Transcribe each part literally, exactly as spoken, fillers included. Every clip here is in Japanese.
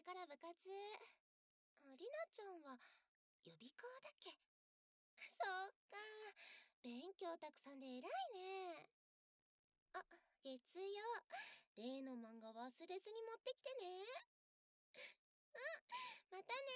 れから部活。りなちゃんは予備校だっけ？そっか。勉強たくさんで偉いね。あ、月曜。例の漫画忘れずに持ってきてね。うん、またね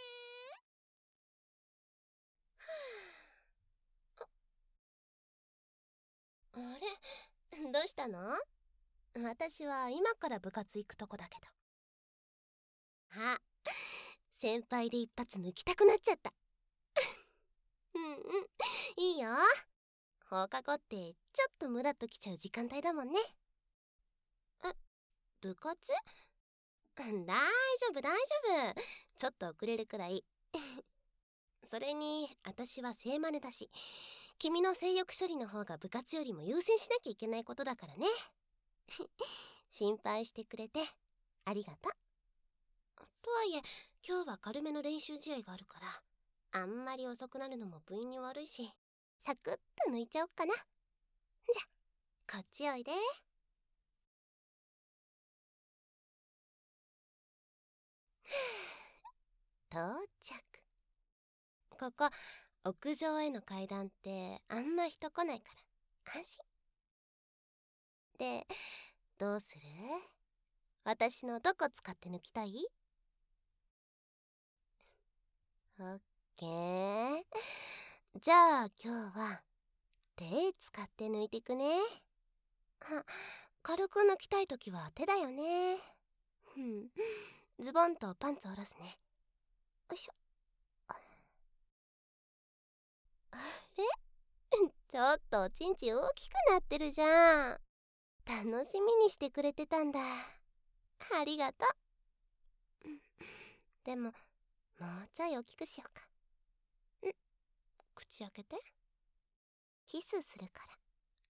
ー。はあ、あれ？どうしたの？私は今から部活行くとこだけど。あ、先輩で一発抜きたくなっちゃった。うんうん、いいよ。放課後ってちょっとムラっときちゃう時間帯だもんね。え、部活？大丈夫大丈夫、ちょっと遅れるくらい。それに私は聖マネだし、君の性欲処理の方が部活よりも優先しなきゃいけないことだからね。心配してくれてありがとう。とはいえ今日は軽めの練習試合があるから、あんまり遅くなるのも部員に悪いし、サクッと抜いちゃおっかな。じゃ、こっちおいで。到着。ここ屋上への階段ってあんま人来ないから安心。で、どうする？私のどこ使って抜きたい？オッケー。じゃあ今日は手使って抜いていくね。あ、軽く抜きたいときは手だよね。うん、ズボンとパンツ下ろすね。よいしょ。あれ？ちょっとおちんちん大きくなってるじゃん。楽しみにしてくれてたんだ。ありがとう。でももうちょい大きくしようか。ん、口開けて。キスするから。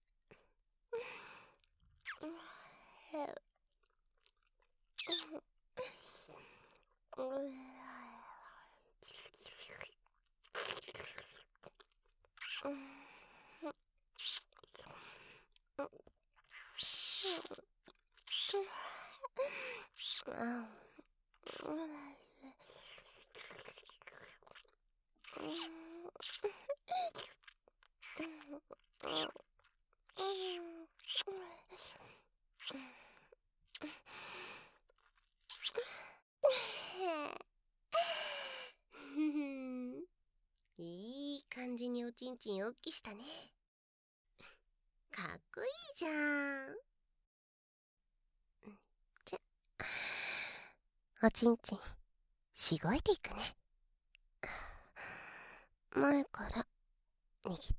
いい感じにおちんちん大きしたね。かっこいいじゃん。じゃ、おちんちんしごいていくね。前から握って、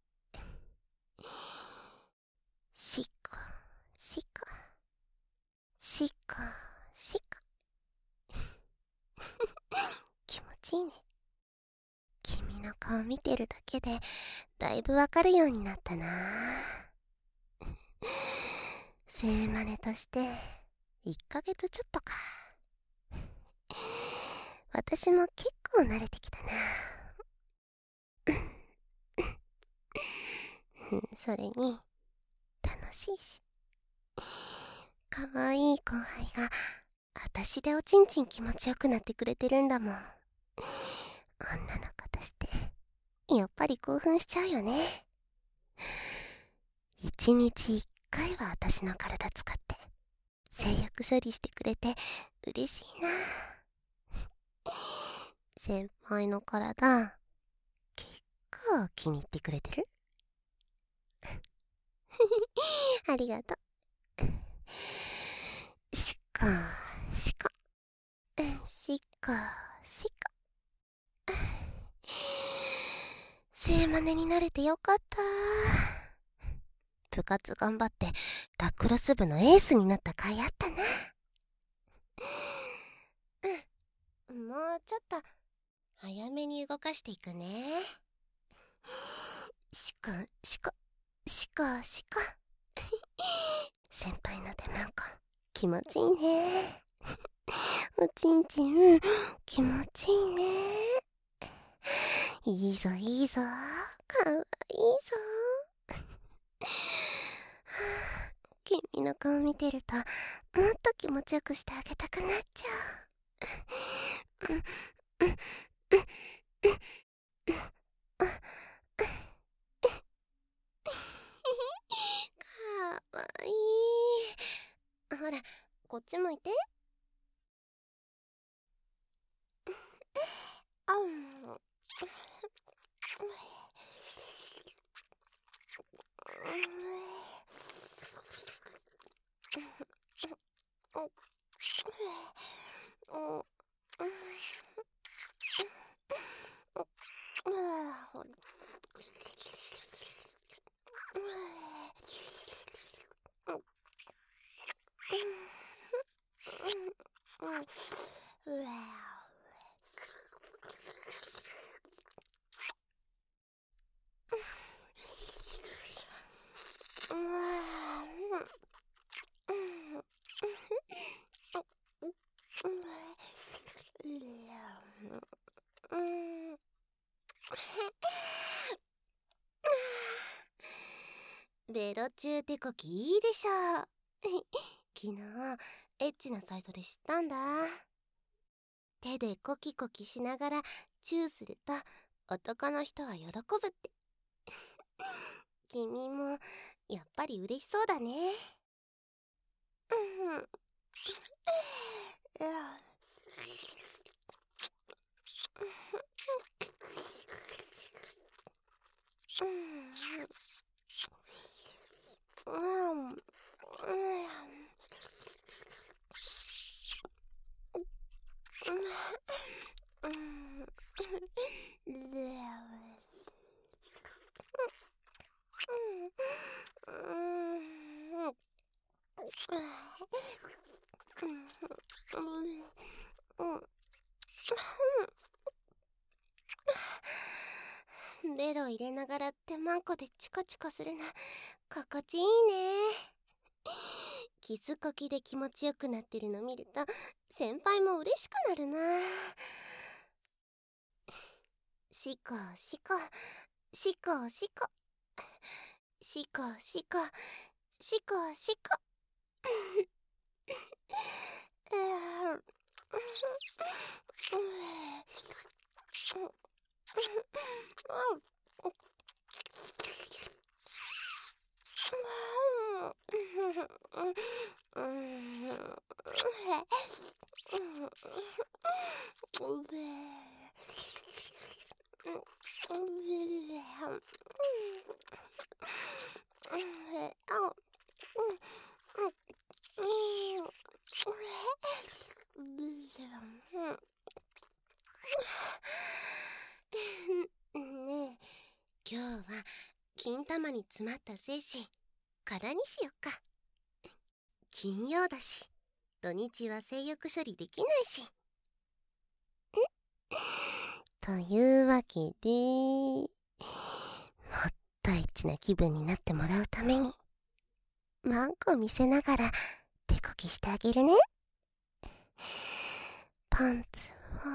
しっこしっこしっこしっこ。気持ちいいね。君の顔見てるだけでだいぶわかるようになったな。聖マネとしていっかげつちょっとか。私も結構慣れてきたな。それに楽しいし、かわいい後輩が私でおちんちん気持ちよくなってくれてるんだもん。女の子としてやっぱり興奮しちゃうよね。一日一回は私の体使って性欲処理してくれて嬉しいな。先輩の体結構気に入ってくれてる？ありがとう。しこしこしこしこ。聖マネになれてよかった。部活頑張ってラクロス部のエースになった甲斐あったな。うん、もうちょっと早めに動かしていくね。しこしこしこしこ。先輩の出まんこ気持ちいいね。おちんちん気持ちいいね。いいぞいいぞ、かわいいぞ。君の顔見てるともっと気持ちよくしてあげたくなっちゃかわいい。ほら、こっち向いて。あん。ベロ中手こきいいでしょ。昨日エッチなサイトで知ったんだ。手でコキコキしながらチューすると男の人は喜ぶって。君もやっぱり嬉しそうだね。うんベロ入れながら手まんこでチコチコするの心地いいね。キスコキで気持ちよくなってるの見ると先輩も嬉しくなるな。シコシコシコシコシコシコシコシコねえ、今日は金玉に詰まった精子空にしよっか。金曜だし土日は性欲処理できないし。というわけで、もっとエッチな気分になってもらうためにマンコ見せながら手こきしてあげるね。パンツを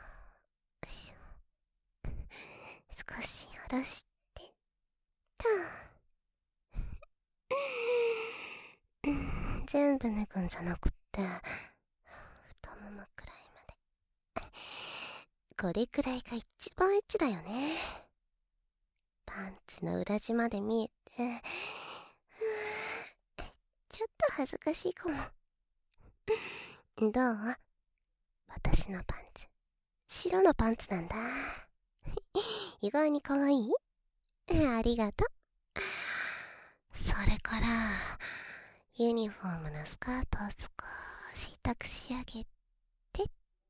少し下ろしてと、うん、全部脱ぐんじゃなくって太ももくらいまで。これくらいが一番エッチだよね。パンツの裏地まで見えて、ちょっと恥ずかしいかも。どう？私のパンツ白のパンツなんだ。意外に可愛い？ありがとう。それからユニフォームのスカートを少し抱くし上げてっ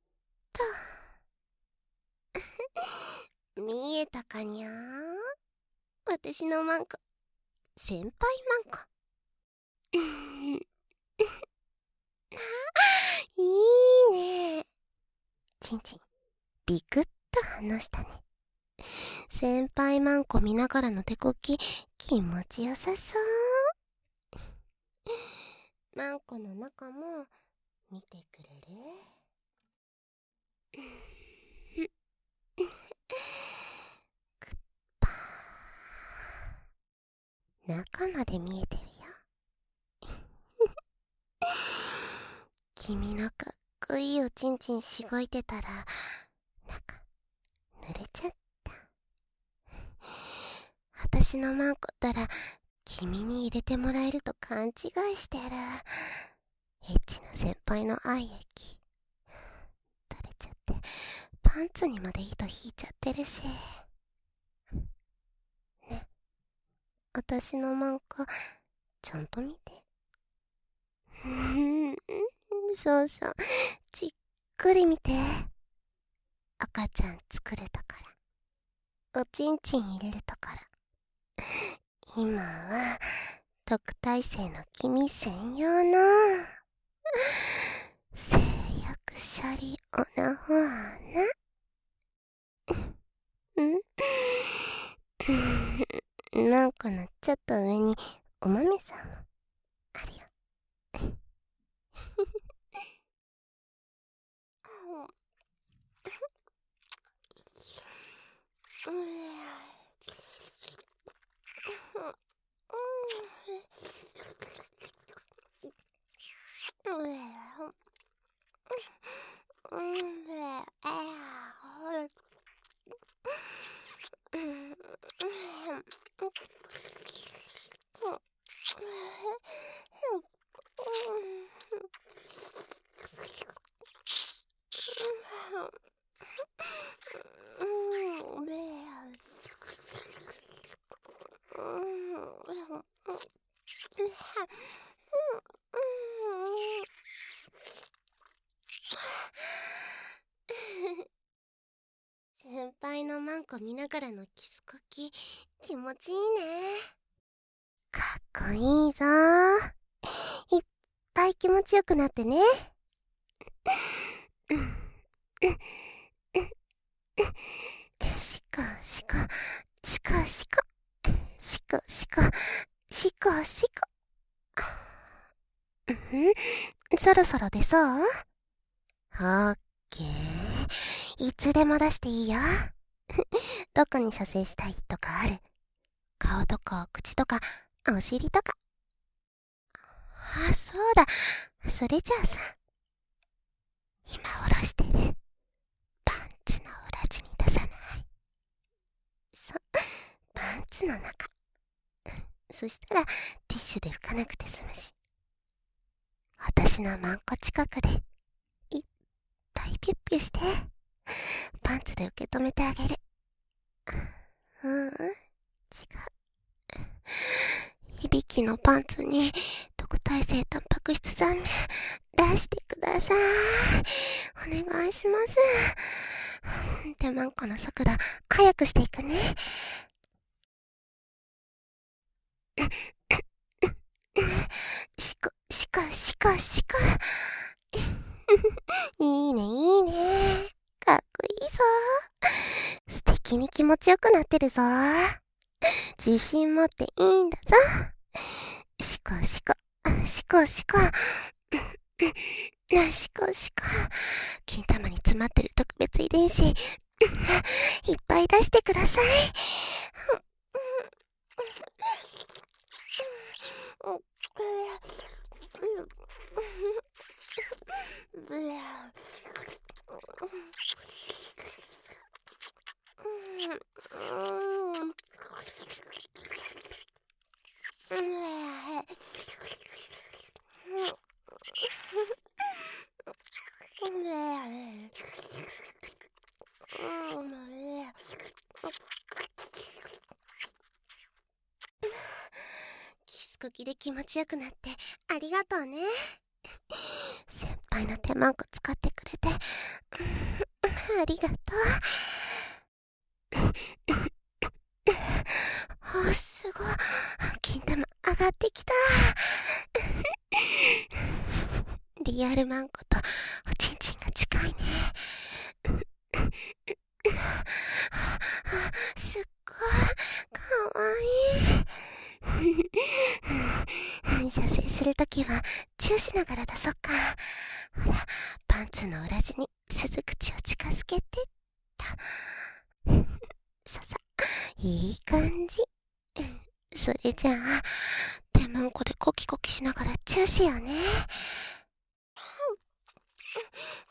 と。見えたかにゃー？私のマンコ、先輩マンコ。いいね。チンチンビクッと離したね。先輩マンコ見ながらの手こき気持ちよさそう。マンコの中も見てくれる？くっぱー、中まで見えてるよ。君のかっここいいおちんちんしごいてたら、なんか、濡れちゃった。私のマンコったら、君に入れてもらえると勘違いしてる。エッチな先輩の愛液。垂れちゃって、パンツにまで糸引いちゃってるし。ね、私のマンコ、ちゃんと見て。そうそう、じっくり見て。赤ちゃん作れたから。おちんちん入れれたから。今は、特待生の君専用の、性欲処理オナホアナ。んなんかのちょっと上にお豆さんもあるよ。先輩のマンコ見ながらのキスコキ、気持ちいいね。かっこいいぞー。いっぱい気持ちよくなってね。しこしこ、しこしこ、しこしこ、しこしこ。ん？そろそろ出そう？オッケー。いつでも出していいよ。どこに射精したいとかある？顔とか口とかお尻とか。あ、そうだ。それじゃあさ、今下ろしてるパンツの裏地に出さない？そ、パンツの中。そしたらティッシュで拭かなくて済むし。私のマンコ近くでいっぱいピュッピュしてパンツで受け止めてあげる。ううん、違う。響きのパンツに特待生タンパク質残念出してください。お願いします。で、マンコの速度早くしていくね。しこ、しこ、しこ、しこ。いいね、いいね。かっこいいぞ。素敵に気持ちよくなってるぞ。自信持っていいんだぞ。しこしこ、しこしこ。なしこしこ。金玉に詰まってる特別遺伝子、いっぱい出してください。キスコキで気持ちよくなってありがとうね。先輩の手マンコ使ってくれてありがとう。お、すごい。金玉上がってきた。リアルマンコとおちんちんが近いね。すっごいかわいい。射精するときはチューしながら出そっか。ほら、パンツの裏地に鈴口を近づけてっと。ささ、いい感じ。それじゃあ、ペマンコでコキコキしながらチューしようね。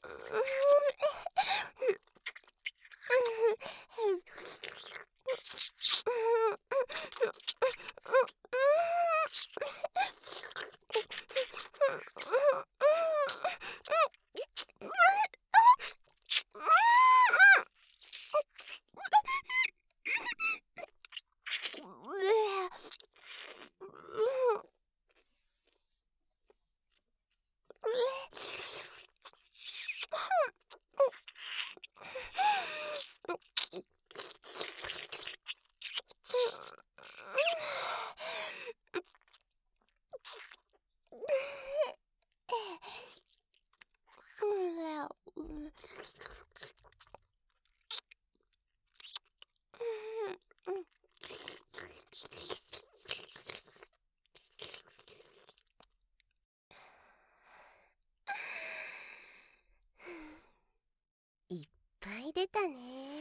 いっぱい出たね。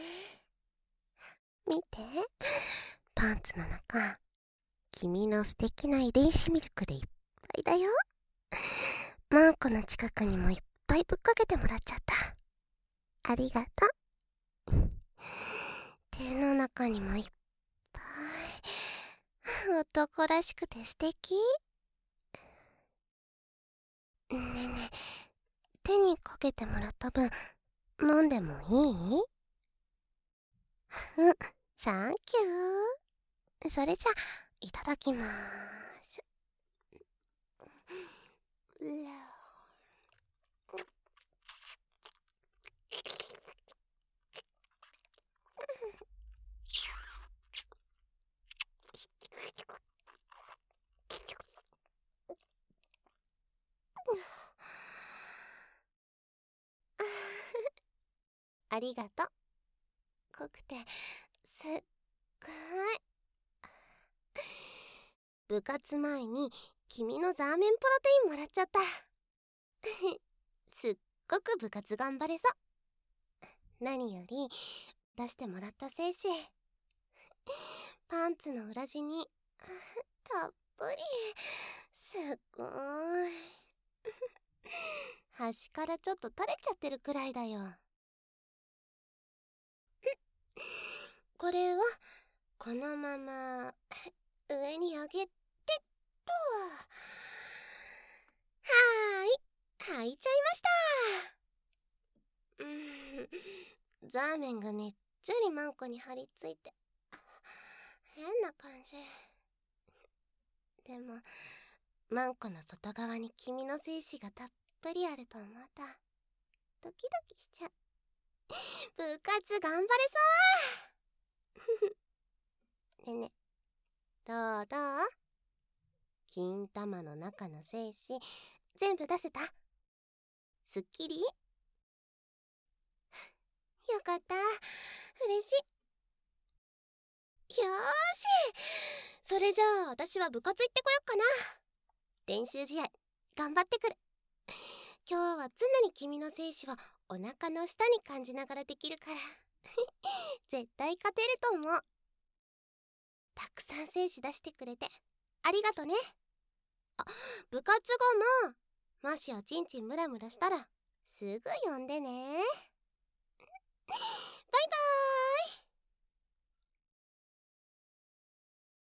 見て、パンツの中、君の素敵な遺伝子ミルクでいっぱいだよ。マーコの近くにもいっぱいぶっかけてもらっちゃった。ありがとう。手の中にもいっぱい。男らしくて素敵。ねえねえ、手にかけてもらった分、飲んでもいい？うん、サンキュー。それじゃ、いただきまーす。ありがとう。濃くてすっごい。部活前に君のザーメンプロテインもらっちゃった。すっごく部活頑張れそう。何より出してもらった精子、パンツの裏地にたっぷり。すっごーい。端からちょっと垂れちゃってるくらいだよ。これはこのまま上に上げてっと。はーい、履いちゃいました。うーん、ザーメンがねっちょりマンコに張り付いて変な感じ。でもマンコの外側に君の精子がたっぷりあるとまたドキドキしちゃう。部活頑張れそうねえねえ、どうどう？金玉の中の精子全部出せた？すっきり？よかった、嬉しい。よーし、それじゃあ私は部活行ってこよっかな。練習試合頑張ってくる。今日は常に君の精子をお腹の下に感じながらできるから絶対勝てると思う。たくさん精子出してくれてありがとね。あ、部活後ももしおちんちんムラムラしたらすぐ呼んでね。